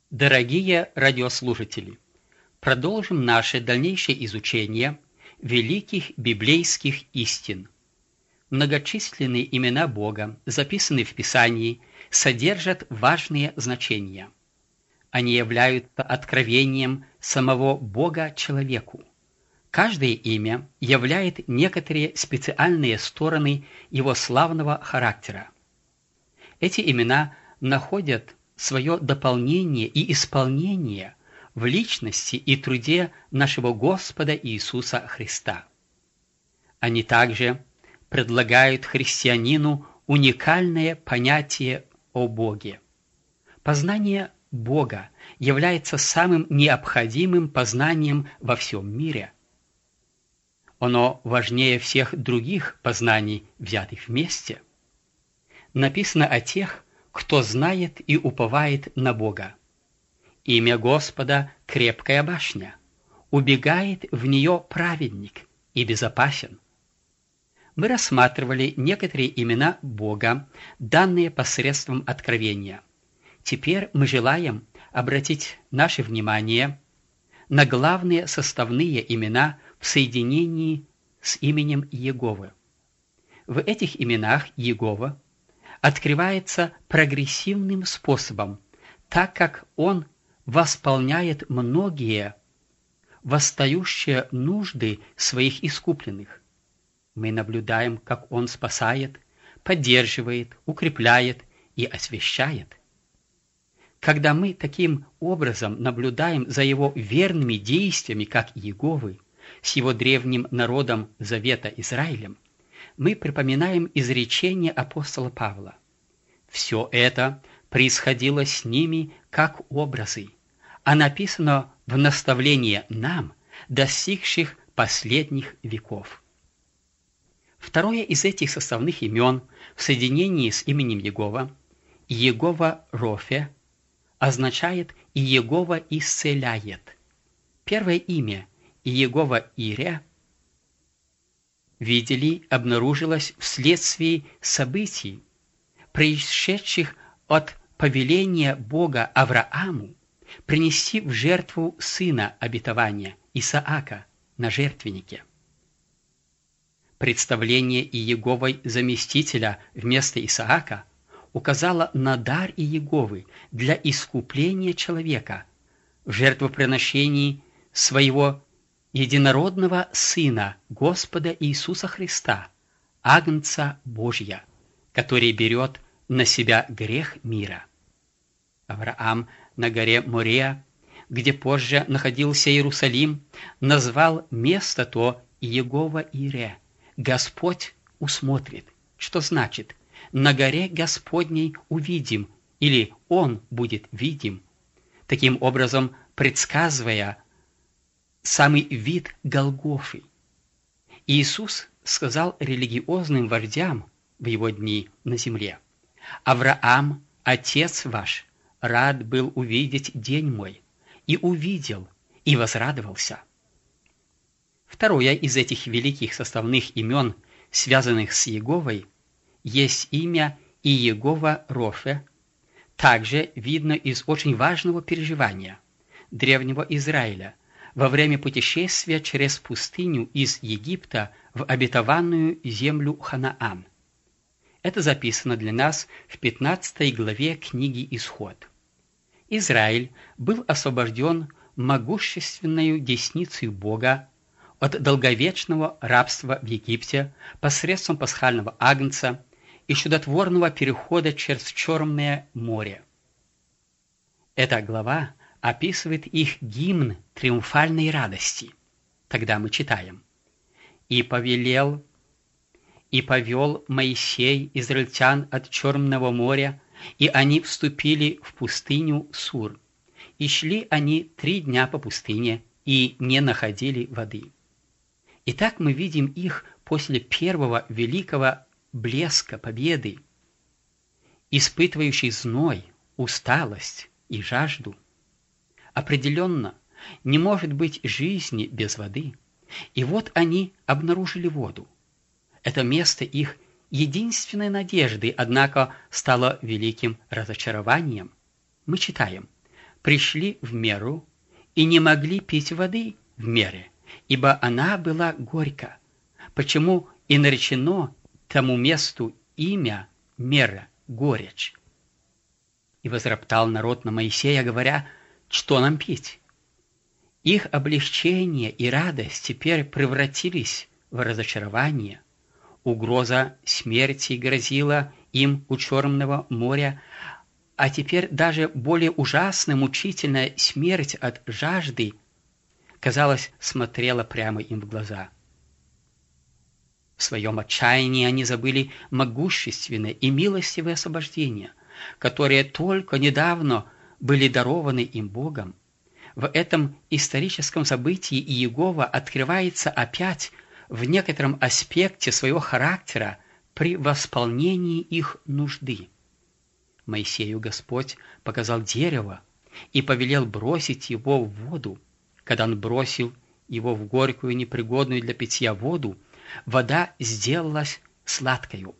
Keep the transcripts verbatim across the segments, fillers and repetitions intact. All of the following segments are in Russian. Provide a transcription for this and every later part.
Дорогие радиослушатели, продолжим наше дальнейшее изучение великих библейских истин. Многочисленные имена Бога, записанные в Писании, содержат важные значения. Они являются откровением самого Бога человеку. Каждое имя являет некоторые специальные стороны его славного характера. Эти имена находят свое дополнение и исполнение в личности и труде нашего Господа Иисуса Христа. Они также предлагают христианину уникальное понятие о Боге. Познание Бога является самым необходимым познанием во всем мире. Оно важнее всех других познаний, взятых вместе. Написано о тех, кто знает и уповает на Бога. Имя Господа – крепкая башня. Убегает в нее праведник и безопасен. Мы рассматривали некоторые имена Бога, данные посредством откровения. Теперь мы желаем обратить наше внимание на главные составные имена в соединении с именем Иеговы. В этих именах Иегова открывается прогрессивным способом, так как он восполняет многие восстающие нужды своих искупленных. Мы наблюдаем, как он спасает, поддерживает, укрепляет и освящает. Когда мы таким образом наблюдаем за его верными действиями, как Иеговы, с его древним народом Завета Израилем, мы припоминаем изречение апостола Павла. Все это происходило с ними как образы, а написано в наставлении нам, достигших последних веков. Второе из этих составных имен в соединении с именем Иегова, Иегова Рофе, означает «Иегова исцеляет». Первое имя Иегова Ире видели, обнаружилось вследствие событий, происшедших от повеления Бога Аврааму принести в жертву сына обетования Исаака на жертвеннике. Представление Иеговой заместителя вместо Исаака указало на дар Иеговы для искупления человека в жертвоприношении своего единородного Сына Господа Иисуса Христа, Агнца Божья, который берет на себя грех мира. Авраам на горе Мория, где позже находился Иерусалим, назвал место то Иегова Ире. Господь усмотрит, что значит «на горе Господней увидим» или «Он будет видим», таким образом предсказывая самый вид Голгофы. Иисус сказал религиозным вождям в его дни на земле: «Авраам, отец ваш, рад был увидеть день мой, и увидел, и возрадовался». Второе из этих великих составных имен, связанных с Иеговой, есть имя Иегова Рофе, также видно из очень важного переживания древнего Израиля во время путешествия через пустыню из Египта в обетованную землю Ханаан. Это записано для нас в пятнадцатой главе книги «Исход». Израиль был освобожден могущественной десницей Бога от долговечного рабства в Египте посредством пасхального агнца и чудотворного перехода через Черное море. Эта глава описывает их гимн триумфальной радости. Тогда мы читаем: «И повелел, и повел Моисей израильтян от Черного моря, и они вступили в пустыню Сур. И шли они три дня по пустыне, и не находили воды». Итак, мы видим их после первого великого блеска победы, испытывающий зной, усталость и жажду. Определенно, не может быть жизни без воды. И вот они обнаружили воду. Это место их единственной надежды, однако, стало великим разочарованием. Мы читаем: пришли в меру и не могли пить воды в мере, ибо она была горька. Почему и наречено тому месту имя мера, горечь? И возроптал народ на Моисея, говоря: что нам пить? Их облегчение и радость теперь превратились в разочарование. Угроза смерти грозила им у Черного моря, а теперь даже более ужасная, мучительная смерть от жажды, казалось, смотрела прямо им в глаза. В своем отчаянии они забыли могущественное и милостивое освобождение, которые только недавно были дарованы им Богом. В этом историческом событии Иегова открывается опять в некотором аспекте своего характера при восполнении их нужды. Моисею Господь показал дерево и повелел бросить его в воду. Когда он бросил его в горькую, непригодную для питья воду, вода сделалась сладкою.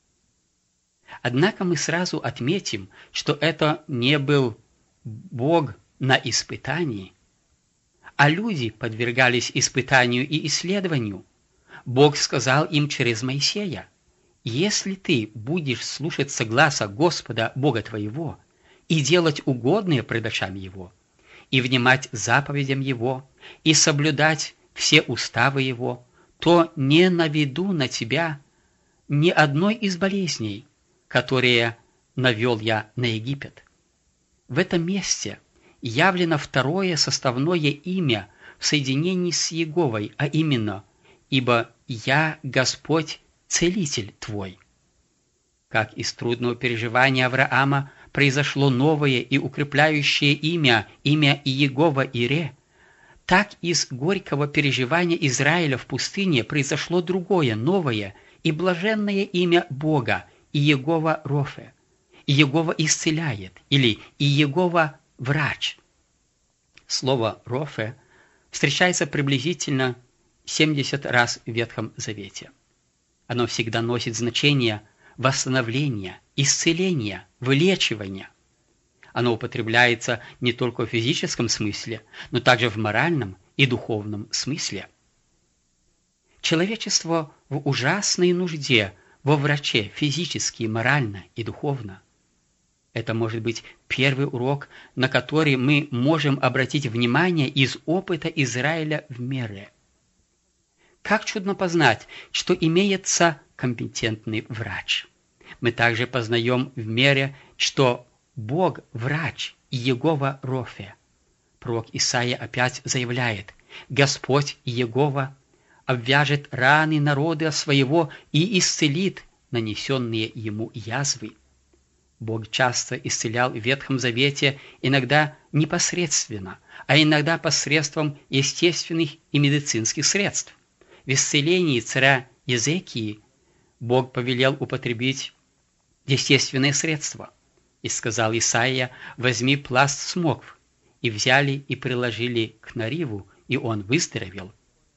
Однако мы сразу отметим, что это не был Бог на испытании, а люди подвергались испытанию и исследованию. Бог сказал им через Моисея: «Если ты будешь слушаться гласа Господа Бога твоего и делать угодное пред очами Его, и внимать заповедям Его, и соблюдать все уставы Его, то не наведу на тебя ни одной из болезней, которые навел я на Египет». В этом месте явлено второе составное имя в соединении с Иеговой, а именно: «Ибо я Господь, целитель твой». Как из трудного переживания Авраама произошло новое и укрепляющее имя, имя Иегова Ире, так из горького переживания Израиля в пустыне произошло другое, новое и блаженное имя Бога, Иегова Рофе. Иегова исцеляет, или Иегова врач. Слово «рофе» встречается приблизительно семьдесят раз в Ветхом Завете. Оно всегда носит значение восстановления, исцеления, вылечивания. Оно употребляется не только в физическом смысле, но также в моральном и духовном смысле. Человечество в ужасной нужде во враче физически, морально и духовно. Это может быть первый урок, на который мы можем обратить внимание из опыта Израиля в Мере. Как чудно познать, что имеется компетентный врач. Мы также познаем в Мере, что Бог – врач, Иегова Рофе. Пророк Исаия опять заявляет: «Господь Иегова обвяжет раны народа своего и исцелит нанесенные ему язвы». Бог часто исцелял в Ветхом Завете, иногда непосредственно, а иногда посредством естественных и медицинских средств. В исцелении царя Езекии Бог повелел употребить естественные средства. И сказал Исаия: «Возьми пласт смокв». И взяли и приложили к нариву, и он выздоровел.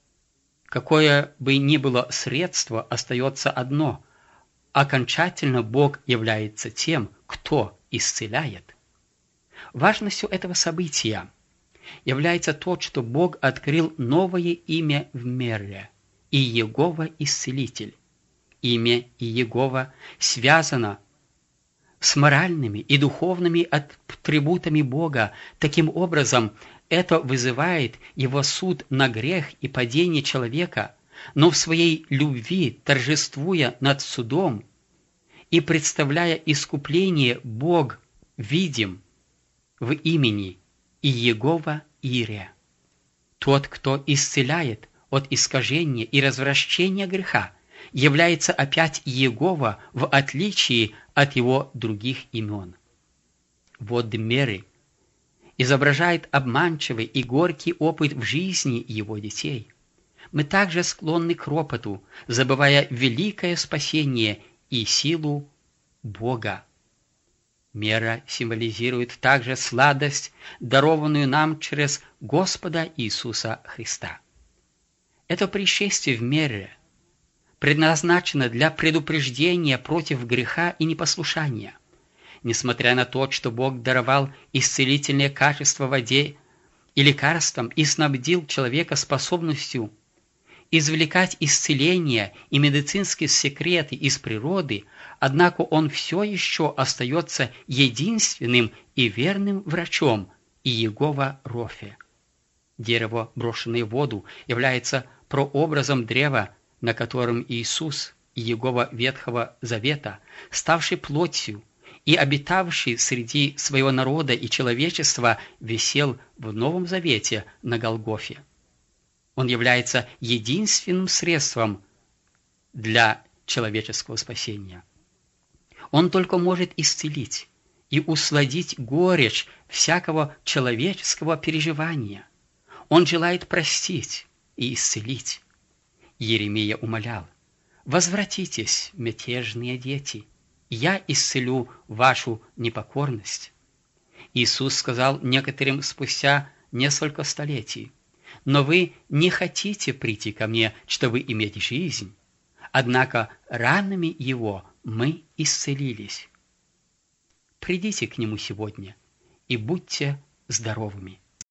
Какое бы ни было средство, остается одно: окончательно Бог является тем, кто исцеляет. Важностью этого события является то, что Бог открыл новое имя в Мере – Иегова Исцелитель. Имя Иегова связано с моральными и духовными атрибутами Бога. Таким образом, это вызывает его суд на грех и падение человека, но в своей любви, торжествуя над судом и представляя искупление, Бог видим в имени Иегова Ире. Тот, кто исцеляет от искажения и развращения греха, является опять Иегова в отличие от его других имен. Вот Меры изображает обманчивый и горький опыт в жизни его детей. Мы также склонны к ропоту, забывая великое спасение и силу Бога. Мера символизирует также сладость, дарованную нам через Господа Иисуса Христа. Это пришествие в Мере предназначено для предупреждения против греха и непослушания. Несмотря на то, что Бог даровал исцелительные качества в воде и лекарствам и снабдил человека способностью извлекать исцеление и медицинские секреты из природы, однако он все еще остается единственным и верным врачом Иегова Рофе. Дерево, брошенное в воду, является прообразом древа, на котором Иисус, Иегова Ветхого Завета, ставший плотью и обитавший среди своего народа и человечества, висел в Новом Завете на Голгофе. Он является единственным средством для человеческого спасения. Он только может исцелить и усладить горечь всякого человеческого переживания. Он желает простить и исцелить. Иеремия умолял: «Возвратитесь, мятежные дети, я исцелю вашу непокорность». Иисус сказал некоторым спустя несколько столетий: «Но вы не хотите прийти ко мне, чтобы иметь жизнь. Однако ранами Его мы исцелились». Придите к Нему сегодня и будьте здоровыми.